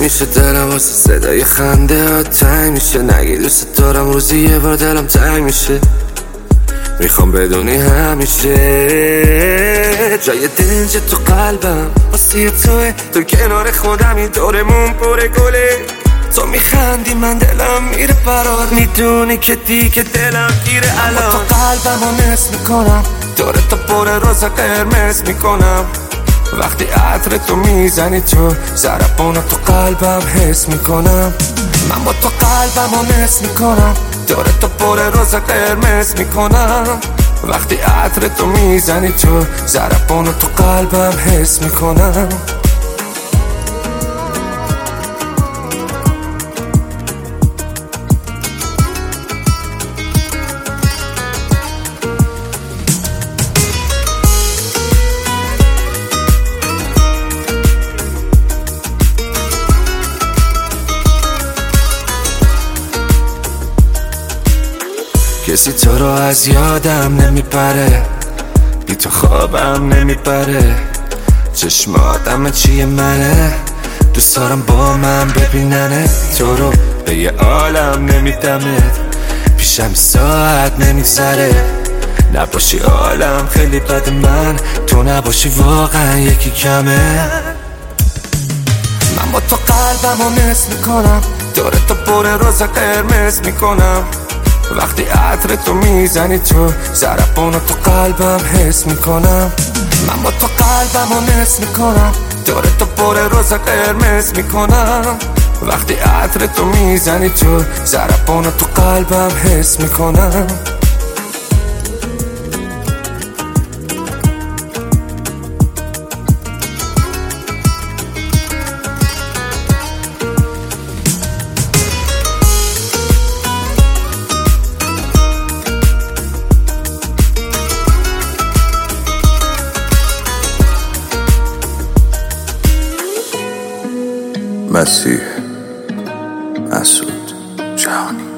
میشه دلم واسه صدای خنده ها تنگ میشه. نگی دوست دارم روزی یه بار دلم تنگ میشه. میخوام بدونی همیشه جای دنج تو قلبم واسه توه. تو کنار خودمی دورمون پر گله. تو میخندی من دلم میره فرار. میدونی که دیگه دلم گیره الان. تو قلبمو نصف میکنم دور تو پر روز قرمز میکنم. وقتی عطر تو میزنی تو ضربانو تو قلبم حس میکنم. من با تو قلبمو نصف میکنم دور تو پر روز قرمز میکنم. وقتی عطر تو میزنی تو ضربانو تو قلبم حس میکنم. کسی تو رو از یادم نمیپره. بی تو خوابم نمیبره. چشماتم چیه منه. دوست دارم با من ببیننه. تو رو به یه عالم نمیدمت. پیشم ساعت نمیگذره. نباشی عالم خیلی بد من. تو نباشی واقعا یکی کمه. من با تو قلبمو نصف میکنم دور تو پر روز قرمز میکنم. وقتی عطر تو میزنی تو ضربانو تو قلبم حس میکنم. من با تو قلبمو نصف میکنم دور تو پر روز قرمز میکنم. وقتی عطر تو میزنی تو ضربانو تو قلبم حس میکنم. مسیح مسعود جهانی.